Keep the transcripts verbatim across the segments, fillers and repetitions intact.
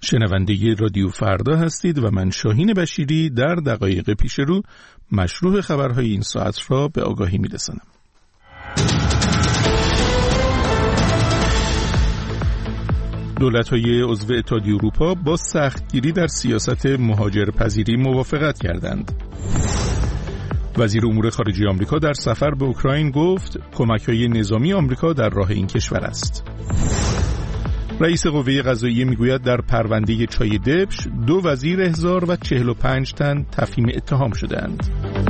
شنونده رادیو فردا هستید و من شاهین بشیری در دقایق پیش رو مشروع خبرهای این ساعت را به آگاهی می‌رسانم. دولت‌های عضو اتحادیه اروپا با سختگیری در سیاست مهاجرپذیری موافقت کردند. وزیر امور خارجه آمریکا در سفر به اوکراین گفت کمک‌های نظامی آمریکا در راه این کشور است. رئیس قوه قضاییه میگوید در پرونده چای دبش دو وزیر احضار و چهل و پنج تن تفهیم اتهام شدند.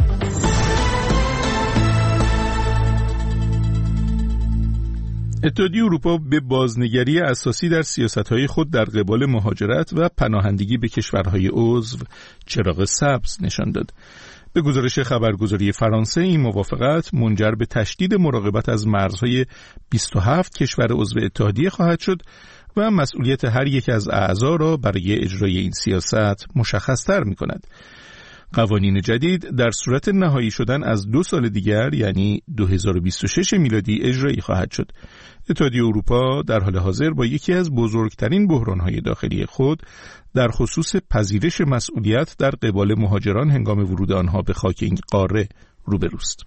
اتحادیه اروپا به بازنگری اساسی در سیاست‌های خود در قبال مهاجرت و پناهندگی به کشورهای عضو چراغ سبز نشان داد. به گزارش خبرگزاری فرانسه این موافقت منجر به تشدید مراقبت از مرزهای بیست و هفت کشور عضو اتحادیه خواهد شد و مسئولیت هر یک از اعضا را برای اجرای این سیاست مشخص‌تر می‌کند. قوانین جدید در صورت نهایی شدن از دو سال دیگر یعنی دو هزار و بیست و شش میلادی اجرایی خواهد شد. اتحادیه اروپا در حال حاضر با یکی از بزرگترین بحران‌های داخلی خود در خصوص پذیرش مسئولیت در قبال مهاجران هنگام ورود آنها به خاک این قاره روبروست.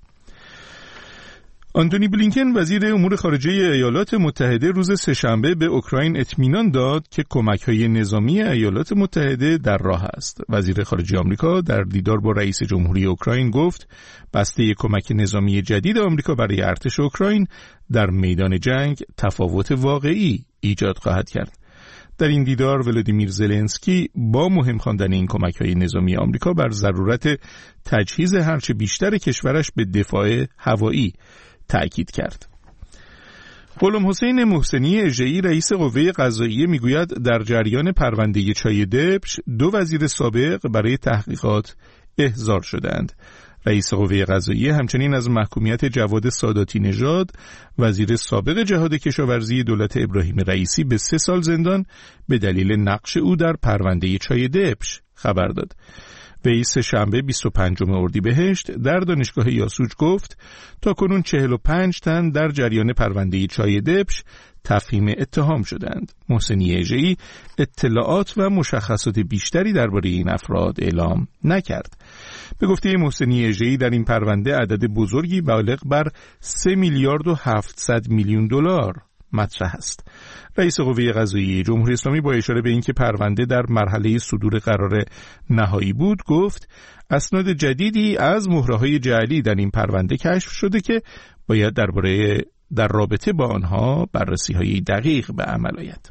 آنتونی بلینکن وزیر امور خارجه ایالات متحده روز سه‌شنبه به اوکراین اطمینان داد که کمک‌های نظامی ایالات متحده در راه است. وزیر خارجه آمریکا در دیدار با رئیس جمهوری اوکراین گفت بسته کمک نظامی جدید آمریکا برای ارتش اوکراین در میدان جنگ تفاوت واقعی ایجاد خواهد کرد. در این دیدار ولادیمیر زلنسکی با مهم خواندن این کمک‌های نظامی آمریکا بر ضرورت تجهیز هرچه بیشتر کشورش به دفاع هوایی تأکید کرد. غلام حسین محسنی اژه‌ای رئیس قوه قضاییه میگوید در جریان پرونده چای دبش دو وزیر سابق برای تحقیقات احضار شدند. رئیس قوه قضاییه همچنین از محکومیت جواد ساداتی نژاد وزیر سابق جهاد کشاورزی دولت ابراهیم رئیسی به سه سال زندان به دلیل نقش او در پرونده چای دبش خبر داد. وی سه‌شنبه بیست و پنجم اردیبهشت در دانشگاه یاسوج گفت تا کنون چهل و پنج تن در جریان پرونده چای دبش تفهیم اتهام شدند. محسنی اژه‌ای اطلاعات و مشخصات بیشتری درباره این افراد اعلام نکرد. به گفته محسنی اژه‌ای در این پرونده عدد بزرگی بالغ بر سه میلیارد و هفتصد میلیون دلار مطرح است. رئیس قوه قضاییه جمهوری اسلامی با اشاره به اینکه پرونده در مرحله صدور قرار نهایی بود گفت اسناد جدیدی از مهره‌های جعلی در این پرونده کشف شده که باید درباره در رابطه با آنها بررسی‌های دقیق به عمل آید.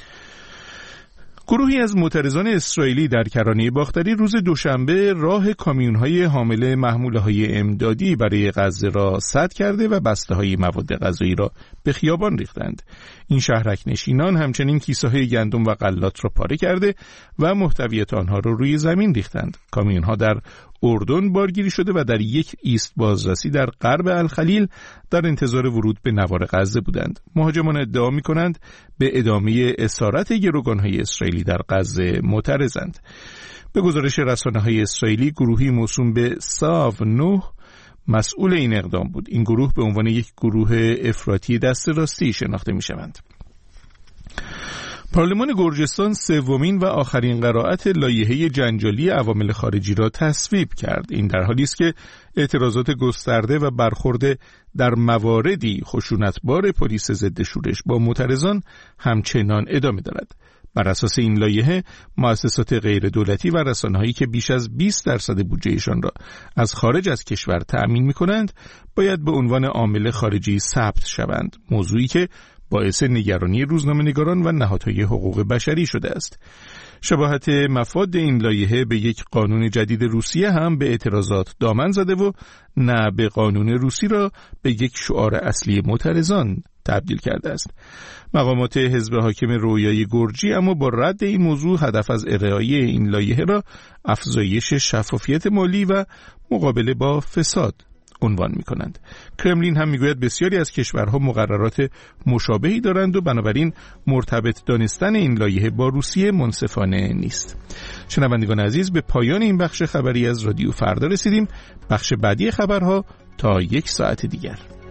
گروهی از معترضان اسرائیلی در کرانه باختری روز دوشنبه راه کامیون‌های حامل محموله‌های امدادی برای غزه را سد کرده و بسته‌های مواد غذایی را به خیابان ریختند. این شهرک نشینان همچنین کیسه‌های گندم و غلات را پاره کرده و محتویات آنها را روی زمین ریختند. کامیون‌ها در اردن بارگیری شده و در یک ایست بازرسی در غرب الخلیل در انتظار ورود به نوار غزه بودند. مهاجمان ادعا می‌کنند به ادامه اسارت گروگان‌های اسرائیلی در غزه معترضند. به گزارش رسانه‌های اسرائیلی گروهی موسوم به ساو نه مسئول این اقدام بود. این گروه به عنوان یک گروه افراطی دست راستی شناخته می‌شوند. پارلمان گرجستان سومین و آخرین قرائت لایحه جنجالی عوامل خارجی را تصویب کرد. این در حالی است که اعتراضات گسترده و برخورد در مواردی خشونتبار پلیس ضد شورش با معترضان همچنان ادامه دارد. بر اساس این لایحه مؤسسات غیر دولتی و رسانه‌هایی که بیش از بیست درصد بودجهشان را از خارج از کشور تأمین می‌کنند باید به عنوان عامل خارجی ثبت شوند، موضوعی که باعث نگرانی روزنامه‌نگاران و نهادهای حقوق بشری شده است. شباهت مفاد این لایحه به یک قانون جدید روسیه هم به اعتراضات دامن زده و نه به قانون روسی را به یک شعار اصلی معترضان تبدیل کرده است. مقامات حزب حاکم رویای گرجی اما با رد این موضوع هدف از ارائه این لایحه را افزایش شفافیت مالی و مقابله با فساد عنوان می کنند. کرملین هم می گوید بسیاری از کشورها مقررات مشابهی دارند و بنابراین مرتبط دانستن این لایحه با روسیه منصفانه نیست. شنوندگان عزیز، به پایان این بخش خبری از رادیو فردا رسیدیم. بخش بعدی خبرها تا یک ساعت دیگر.